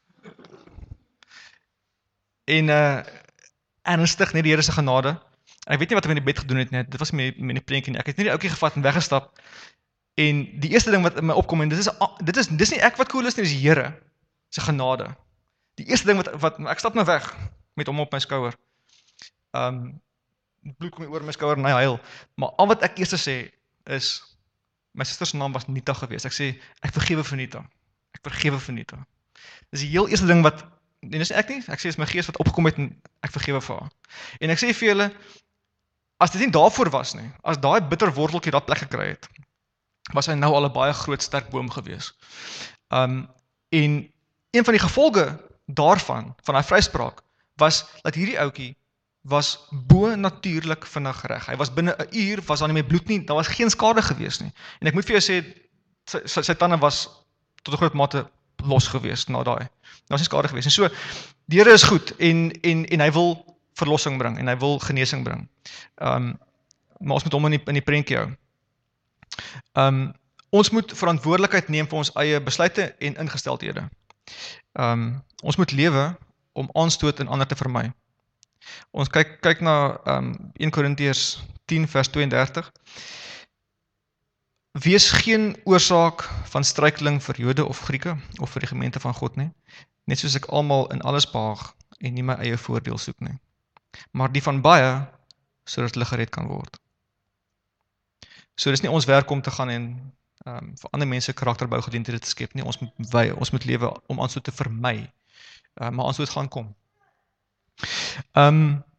En uh, ernstig, net die Here se genade. Ek weet nie wat ek met die bed gedoen het net, dit was met die, met die prentjie nie. Ek het nie die ouetjie gevat en weggestap. En die eerste ding wat in my opkom, en dit is, dit is, dit is nie ek wat cool is nie, dis die Here se genade. Die eerste ding wat, wat ek stap nou weg, met hom op my skouer. Um, bloed kom oor my skouer en hy huil. Maar al wat ek eers sê, is, my suster se naam was Nita geweest. Ek sê, ek vergewe vir Nita. Ek vergewe vir Nita. Dis die heel eerste ding wat, en dis nie ek nie, ek sê, is my gees wat opgekom het, en ek vergewe vir haar. En ek sê vir julle, as dit nie daarvoor was nie, as daai bitter worteltjie daar plek gekry het, was hy nou al 'n baie groot sterk boom gewees. Um, en een van die gevolge daarvan, van daai vryspraak, was dat hierdie ouetjie was bo natuurlik vinnig reg. Hy was binne 'n uur, was daar nie meer bloed nie, daar was geen skade gewees nie. En ek moet vir jou sê, sy, sy, sy tande was tot 'n groot mate los gewees na daai. Daar was nie skade gewees nie. So, die Here is goed en en en hy wil verlossing bring en hy wil genesing bring. Um, maar ons moet hom in die, in die prentjie hou. Um, ons moet verantwoordelikheid neem vir ons eie besluite en ingesteldhede. Um, ons moet lewe om aanstoot en ander te vermy. Ons kyk kyk na um, een Korintiërs tien vers twee en dertig. Wees geen oorsaak van struikeling vir Jode of Grieke of vir die gemeente van God nie, net soos ek almal in alles behaag en nie my eie voordeel soek nie, maar die van baie, sodat hulle gered kan word. So dis nie ons werk om te gaan en um, vir ander mense karakterbou geleenthede te skep nie, ons moet wy, ons moet lewe om aanstoot te vermy, uh, maar aanstoot gaan kom. Um,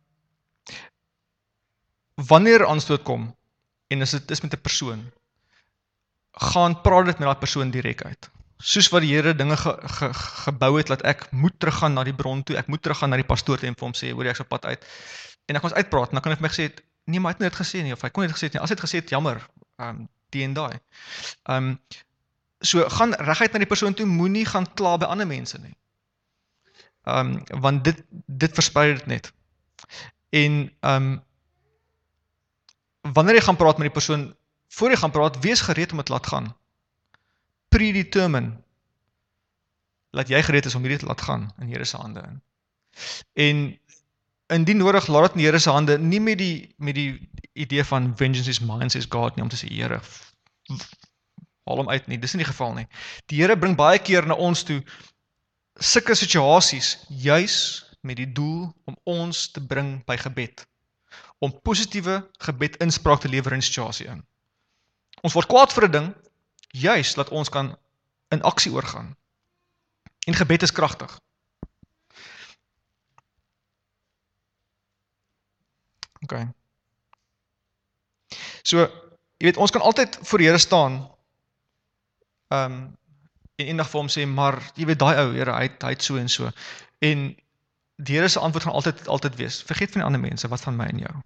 wanneer aanstoot kom, en as dit is met 'n persoon, gaan praat dit met daai persoon direk uit. Soos wat die Here dinge ge, ge, gebou het, dat ek moet teruggaan na die bron toe, ek moet teruggaan na die pastoor toe en vir hom sê, hoor jy, ek is op pad uit. En ek ons uitpraat, en dan kan hy vir my gesê het, nee, maar hy het nie dit gesê nie, of hy kon nie dit gesê het nie, as hy het gesê het, jammer, um, die en daai. Um, so, gaan reguit na die persoon toe, moenie gaan kla by ander mense nie. Um, want dit, dit versprei dit net. En, um, wanneer jy gaan praat met die persoon, voor jy gaan praat, wees gereed om het laat gaan. Predetermine, dat jy gereed is om hierdie te laat gaan in Here se hande in. En indien nodig, laat dit in Here se hande, nie met die, met die idee van vengeance is mine, says God, nie om te sê, Here, haal hom uit nie, dis nie die geval nie. Die Here bring baie keer na ons toe, sulke situasies, juis met die doel om ons te bring by gebed, om positiewe gebed inspraak te lewer in die situasie in. Ons word kwaad vir 'n ding, juis dat ons kan in aksie oorgaan. En gebed is kragtig. OK. So, jy weet, ons kan altyd voor die Here staan, um, en eendag vir hom sê, maar, jy weet, daai ou, Here, hy, hy het so en so. En die Here se antwoord gaan altyd, altyd wees, vergeet van die ander mense, wat van my en jou.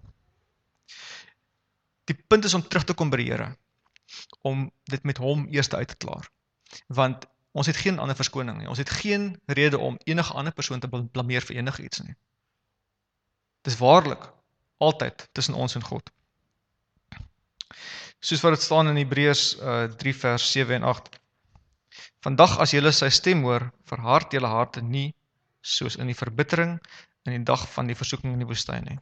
Die punt is om terug te kom by die Here, om dit met hom eers uit te klaar. Want ons het geen ander verskoning nie, ons het geen rede om enige ander persoon te blameer vir enige iets nie. Dit is waarlik, altyd, tussen ons en God. Soos wat het staan in Hebreërs uh, drie vers sewe en agt. Vandag as julle sy stem hoor, verhard julle harte nie, soos in die verbittering, in die dag van die versoeking in die woestyn nie.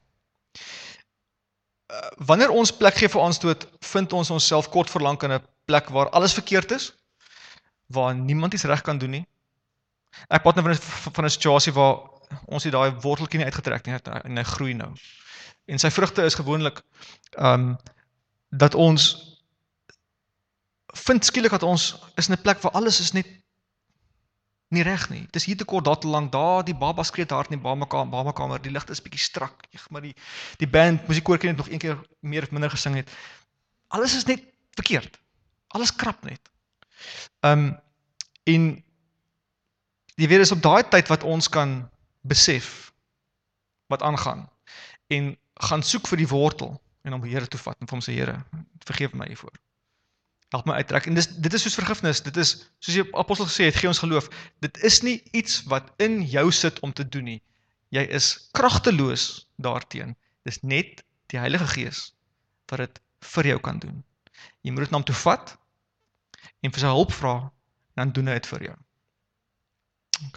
Uh, wanneer ons plek gee vir aanstoot, vind ons onsself kort verlang in 'n plek waar alles verkeerd is, waar niemand iets reg kan doen nie. Ek praat nou van 'n van 'n situasie waar ons het daai worteltjie nie uitgetrek nie, en hy groei nou. En sy vrugte is gewoonlik um, dat ons vind skielik dat ons is in 'n plek waar alles is net nie reg nie. Dit is hier te kort, daar te lank, daar die baba skree hard in die babakamer, die ligte is bietjie strak, maar die die band, musiekkoortjie net nog een keer meer of minder gesing het. Alles is net verkeerd. Alles krap net. Um, en jy weet, is op daai tyd wat ons kan besef wat aangaan en gaan soek vir die wortel en om die Here toe vat en vir hom sê, Here, vergeef my hiervoor. Help my uittrek. En dis, dit is soos vergifnis, dit is, soos die apostel gesê het, gee ons geloof, dit is nie iets wat in jou sit om te doen nie. Jy is kragteloos daarteen. Dis net die Heilige Gees wat dit vir jou kan doen. Jy moet dit na hom toe vat en vir sy hulp vra, en dan doen hy dit vir jou. OK.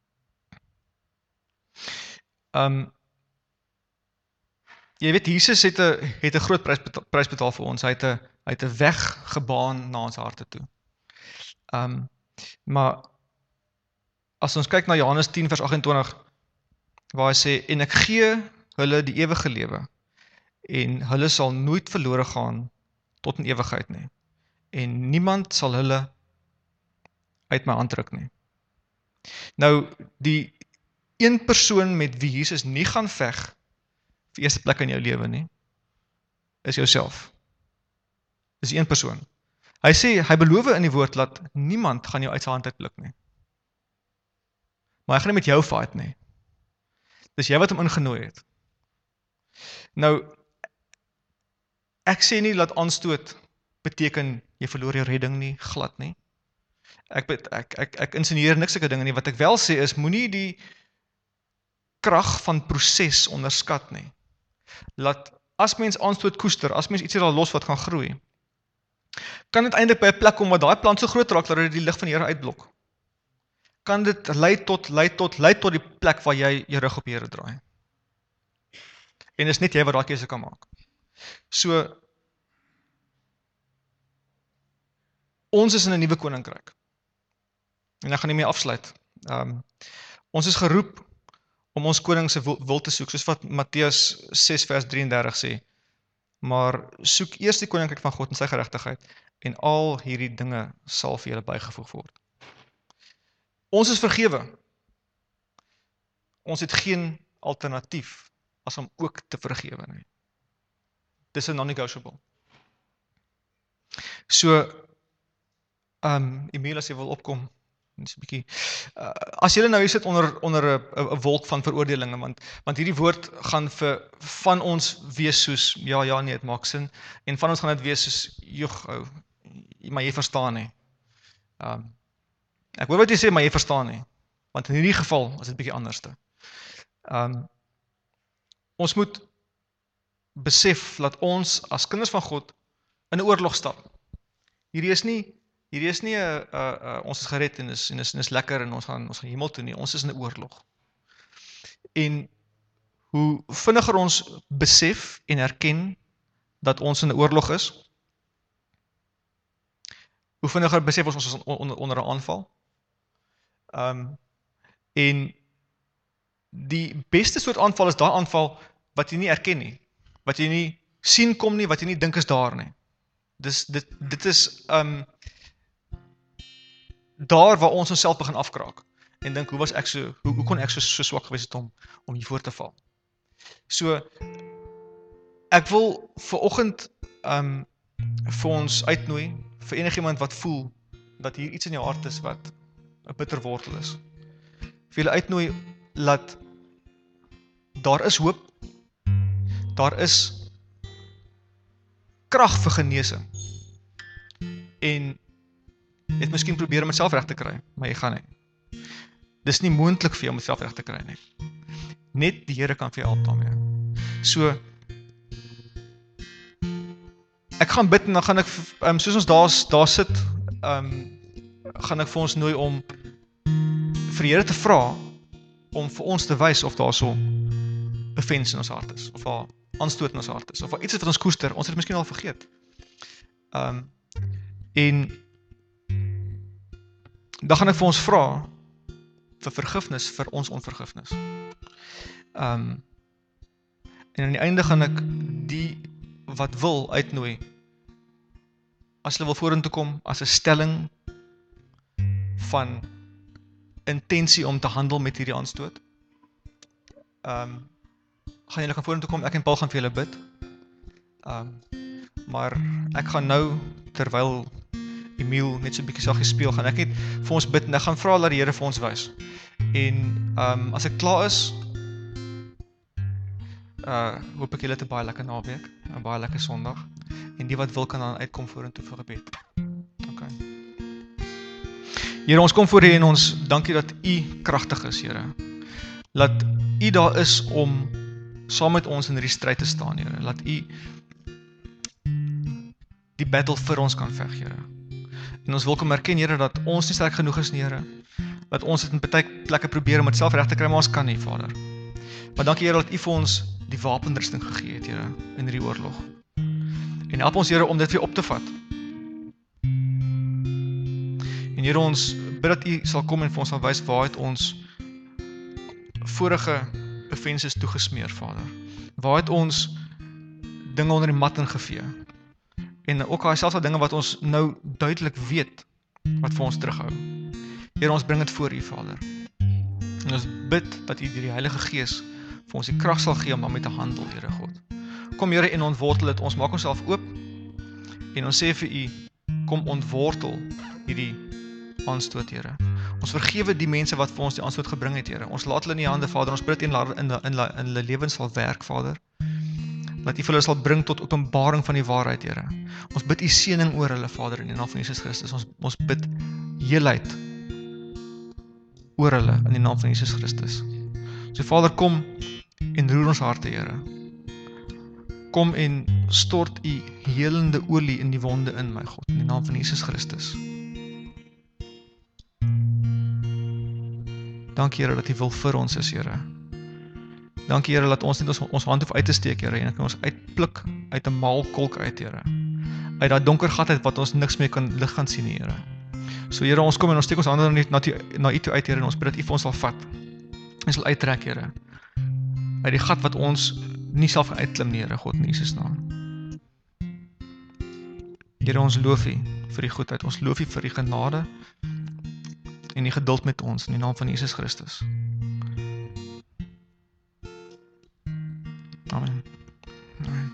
Um, jy weet, Jesus het 'n het 'n groot prys betaal, prys betaal vir ons. Hy het 'n hy het 'n weg gebaan na ons harte toe. Um, maar as ons kyk na Johannes tien vers agt en twintig, waar hy sê, en ek gee hulle die ewige lewe, en hulle sal nooit verlore gaan tot in ewigheid nie. En niemand sal hulle uit my hand ruk nie. Nou, die een persoon met wie Jesus nie gaan veg vir eerste plek in jou lewe nie, is jouself. Dis een persoon. Hy sê, hy beloof in die woord dat niemand gaan jou uit sy hand uitpluk nie. Maar hy gaan nie met jou fight nie. Dis jy wat hom ingenooi het. Nou, ek sê nie dat aanstoot beteken jy verloor jou redding nie, glad nie. Ek ek ek ek insinueer niks sulke dinge nie. Wat ek wel sê is, moenie die krag van proses onderskat nie. Laat as mens aanstoot koester, as mens iets hier al los wat gaan groei, kan dit eintlik by 'n plek kom waar daai plant so groot raak dat dit die lig van die Here uitblok. Kan dit lei tot lei tot lei tot die plek waar jy jou rug op die Here draai. En is net jy wat daai keuse kan maak. So Ons is in 'n nuwe koninkryk. En ek gaan nie meer afsluit. Um, ons is geroep om ons koning se wil, wil te soek, soos wat Matteus ses vers drie en dertig sê. Maar soek eers die koninkryk van God en sy geregtigheid, en al hierdie dinge sal vir julle bygevoeg word. Ons is vergewe. Ons het geen alternatief as om ook te vergewe nie. Dis 'n non-negotiable. So, um, Emile, as jy wil opkom, dis 'n bietjie, uh, as jy nou hier sit onder onder 'n 'n wolk van veroordelinge, want want hierdie woord gaan vir van ons wees soos ja ja nee, dit maak sin, en van ons gaan dit wees soos joeg, ou, maar jy verstaan nie. Um, ek hoor wat jy sê, maar jy verstaan nie. Want in hierdie geval is dit bietjie anderste. Um, ons moet besef dat ons as kinders van God in 'n oorlog stap. Hierdie is nie hierdie is nie 'n uh, uh, ons is gered en is en is, en is lekker en ons gaan ons gaan hemel toe nie. Ons is in 'n oorlog. En hoe vinniger ons besef en erken dat ons in 'n oorlog is, hoe vinniger besef ons ons is onder, onder 'n aanval. Um, en die beste soort aanval is daai aanval wat jy nie erken nie, wat jy nie sien kom nie, wat jy nie dink is daar nie. Dis, dit, dit is um, daar waar ons onsself begin afkraak en dink, hoe was ek so, hoe, hoe kon ek so, so swak gewees het om, om hier voor te val. So, ek wil vanoggend um, vir ons uitnooi, vir enigiemand wat voel, dat hier iets in jou hart is wat 'n bitter wortel is. Vir julle uitnooi, dat daar is hoop, daar is krag vir genesing, en jy het miskien probeer om dit self reg te kry, maar jy gaan nie. Dis nie moontlik vir jou om dit self reg te kry nie. Net die Here kan vir jou help daarmee. So, ek gaan bid en dan gaan ek, um, soos ons daar, daar sit, um, gaan ek vir ons nooi om vir die Here te vra, om vir ons te wys of daar so offense in ons hart is, of daar aanstoot in ons hart is, of daar iets is wat ons koester, ons het miskien al vergeet. Um, en dan gaan ek vir ons vra vir vergifnis vir ons onvergifnis. Um, en aan die einde gaan ek die wat wil uitnooi, as hulle wil vorentoe kom, as 'n stelling van intensie om te handel met hierdie aanstoot. Um, gaan julle kan vorentoe kom, ek en Paul gaan vir julle bid. Um, maar ek gaan nou, terwyl Emile net so 'n bietjie saggies speel, gaan ek net vir ons bid en ek gaan vra dat die Here vir ons wys. En um, as ek klaar is, uh, hoop ek julle het 'n baie lekker naweek, 'n baie lekker Sondag. En die wat wil kan dan uitkom vorentoe vir gebed. Okay. Here, ons kom voor U en ons dankie dat U kragtig is, Here. Laat U daar is om saam met ons in hierdie stryd te staan, Here. Laat U die battle vir ons kan veg, Here. En ons wil kom erken, Here, dat ons nie sterk genoeg is nie, Here. Dat ons het in baie plekke probeer om dit self reg te kry, maar ons kan nie, Vader. Maar dankie, Here, dat U vir ons die wapenrusting gegee het, Here, in hierdie oorlog. En help ons, Here, om dit weer op te vat. En Here, ons bid dat U sal kom en vir ons sal wys waar het ons vorige offenses toegesmeer, Vader. Waar het ons dinge onder die mat ingevee. En ook al selfs al dinge wat ons nou duidelik weet, wat vir ons terughou. Here, ons bring dit voor U, Vader. En ons bid dat U deur die Heilige Gees vir ons die krag sal gee om daarmee te handel, Here God. Kom, Here, en ontwortel dit, ons maak onsself oop, en ons sê vir U, kom ontwortel hierdie aanstoot, Here. Ons vergewe die mense wat vir ons die aanstoot gebring het, Here. Ons laat hulle in die hande, Vader, ons bid in hulle in, in, in hulle lewens sal werk, Vader. Dat U vir hulle sal bring tot openbaring van die waarheid, Here. Ons bid U seëning oor hulle, Vader, in die naam van Jesus Christus. Ons, ons bid heelheid oor hulle, in die naam van Jesus Christus. So, Vader, kom en roer ons harte, Here. Kom en stort U helende olie in die wonde in, my God, in die naam van Jesus Christus. Dankie, Here, dat U wil vir ons is, Here. Dankie, Here, dat ons net ons, ons hand hoef uit te steek, Here, en kan ons uitpluk uit 'n maalkolk uit, Here. uit daai donker gat uit wat ons niks meer kan lig gaan sien, Here. So Here, ons kom en ons steek ons hande na, na, na U toe uit, Here, en ons bid dat U vir ons sal vat. En sal uittrek, Here. Uit die gat wat ons nie self kan uitklim nie, Here, God in Jesus naam. Here, ons loof U vir die goedheid, ons loof U vir die genade en die geduld met ons in die naam van Jesus Christus. Amen. Amen.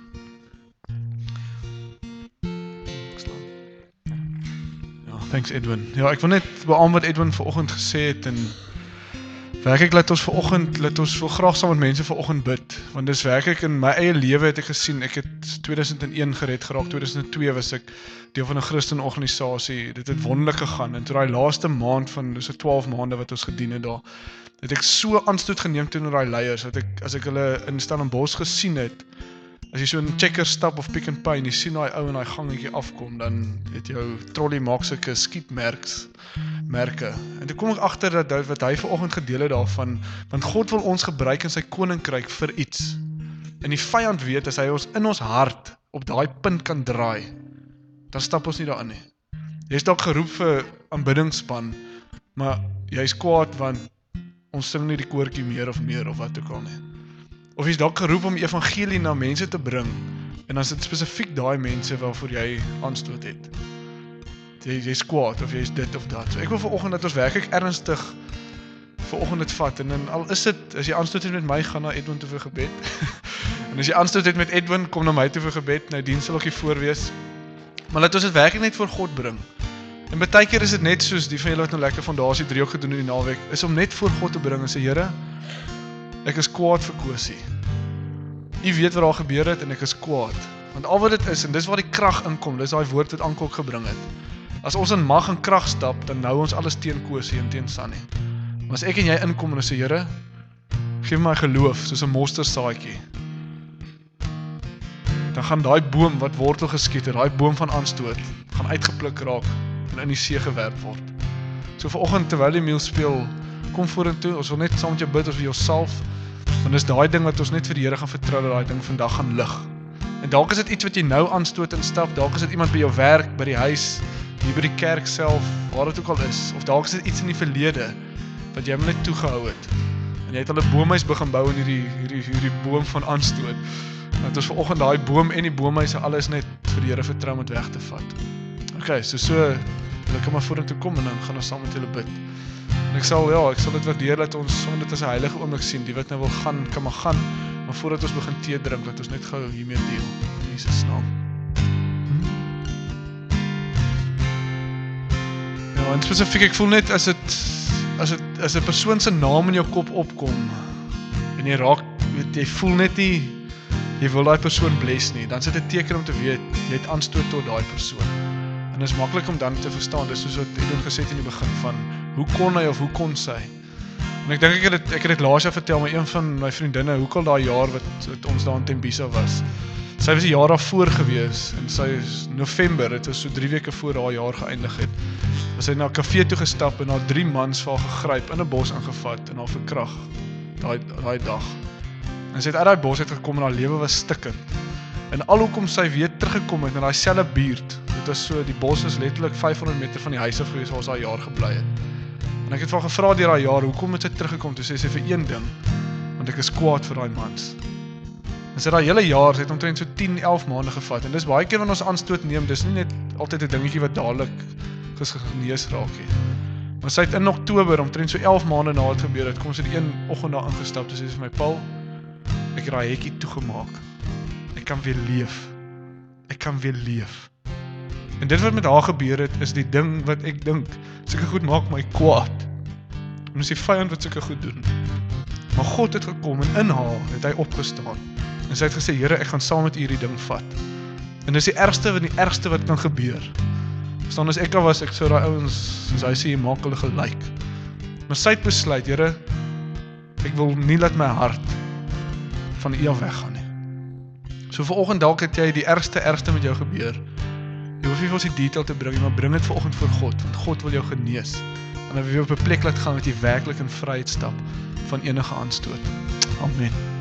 Ja, thanks Edwin. Ja, ek wil net beamoen wat Edwin vanoggend gesê het en werklik laat ons vanoggend, laat ons wil graag saam met mense vanoggend bid, want dis werklik in my eie lewe het ek gesien, ek het tweeduisend een gered geraak, tweeduisend twee was ek deel van 'n Christen organisasie, dit het wonderlik gegaan, en toe daai laaste maand van, dis twaalf maande wat ons gedien het daar, het ek so aanstoot geneem teenoor daai leiers, dat ek, as ek hulle in Stellenbosch gesien het, as jy so in Checkers stap of Pick n Pay, en jy sien daai ou in daai gangetjie afkom, dan het jou trolley maak sulke skietmerks, merke. En toe kom ek agter dat wat hy vanoggend gedeel het daarvan, want God wil ons gebruik in sy koninkryk vir iets. En die vyand weet, as hy ons in ons hart op daai punt kan draai, dan stap ons nie daarin nie. Jy is dalk geroep vir aanbiddingsspan, maar jy is kwaad want ons sing nie die koortjie meer of meer of wat ook al nie. Of jy is dalk geroep om evangelie na mense te bring, en dan is dit spesifiek daai mense waarvoor jy aanstoot het. Jy, jy is kwaad, of jy is dit of dat. So ek wil vanoggend dat ons werklik ernstig vanoggend dit vat, en dan al is dit, as jy aanstoot het met my, gaan na Edwin toe vir gebed. En as jy aanstoot het met Edwin, kom na my toe vir gebed, nou dien sal ek hier voor wees. Maar laat ons dit werklik net voor God bring. En baie keer is dit net soos die van julle wat nou lekker Fondasie drie ook gedoen in die naweek, is om net voor God te bring en sê, Here, ek is kwaad vir Kosie. U weet wat daar gebeur het en ek is kwaad. Want al wat dit is, en dis waar die krag inkom, dis daai woord wat Anko ook gebring het. As ons in mag en krag stap, dan nou ons alles teen Kosie en teen Sunny. Maar as ek en jy inkom en sê, Here, geef my geloof, soos 'n mosterdsaadjie, dan gaan daai boom wat wortel geskiet het, daai boom van aanstoot, gaan uitgepluk raak en in die see gewerp word. So vanoggend terwyl die meal speel, kom vorentoe, ons wil net saam met jou bid, ons wil jou salf, want dis daai ding wat ons net vir die Here gaan vertrou, dat daai ding vandag gaan lig. En dalk is dit iets wat jy nou aanstoot en stap, dalk is dit iemand by jou werk, by die huis, hier by die kerk self, waar dit ook al is, of dalk is dit iets in die verlede, wat jy net toegehou het, en jy het al 'n boomhuis begin bou in hierdie, hierdie, hierdie boom van aanstoot, dat ons vanoggend daai boom en die boomhuise alles net vir die Here vertrou om dit weg te vat. Ok, so so, hulle kan maar vorentoe kom, en dan gaan ons saam met julle bid. En ek sal, ja, ek sal dit waardeer, dat ons sommer dit as 'n heilige oomblik sien, die wat nou wil gaan, kan maar gaan, maar voordat ons begin tee drink, dat ons net gou hiermee deel, in Jesus naam. Ja, en spesifiek, ek voel net, as dit, as dit, as 'n persoon se naam in jou kop opkom, en jy raak, weet, jy voel net nie, jy wil daai persoon bless nie, dan is dit 'n teken om te weet, jy het aanstoot tot daai persoon. En dit is maklik om dan te verstaan, dis soos wat Edwin gesê het in die begin van, hoe kon hy of hoe kon sy? En ek dink ek het dit, ek het dit laas jaar vertel, maar een van my vriendinne, hoekom daai jaar wat, wat ons daar in Tembisa was, sy was die jaar daarvoor gewees, en sy is November, het was so drie weke voor haar jaar geëindig het, was sy na 'n kafee toe gestap, en haar drie mans vir haar gegryp, in 'n bos ingevat, en haar verkrag, daai, daai dag. En sy het uit daai bos uit gekom, en haar lewe was stikkend. En al hoekom sy weer teruggekom het, in daai selfe buurt, dit was so, die bos is letterlik vyfhonderd meter van die huis af gewees, waar sy daai jaar gebly het. En ek het van gevra deur daai jaar, hoekom het sy teruggekom, toe sê sy vir een ding, want ek is kwaad vir daai mans. En sy daai hele jaar, sy het omtrent so tien, elf maande gevat, en dis baie keer wanneer ons aanstoot neem, dis nie net altyd 'n dingetjie wat dadelik genees raak nie. Maar sy het in Oktober, omtrent so elf maande na het gebeur het, kom sy die een oggend daar ingestap, toe sê sy vir my, Paul, ek het daai hekkie toegemaak, ek kan weer leef, ek kan weer leef. En dit wat met haar gebeur het, is die ding wat ek dink, sulke goed maak my kwaad. En dis die vyand wat sulke goed doen. Maar God het gekom, en in haar het hy opgestaan. En sy het gesê, Here, ek gaan saam met u hierdie ding vat. En dis die ergste wat die ergste wat kan gebeur. Verstaan, as ek al was, ek sou daai ouens, soos hy sê, jy maak hulle gelyk. Maar sy het besluit, Here, ek wil nie laat my hart van u af weggaan nie. So vanoggend dalk het jy die ergste, ergste met jou gebeur. Jy hoef nie vir ons die detail te bring, maar bring dit vanoggend voor God, want God wil jou genees. En dan wil jy op 'n plek laat gaan wat jy werklik in vryheid stap van enige aanstoot. Amen.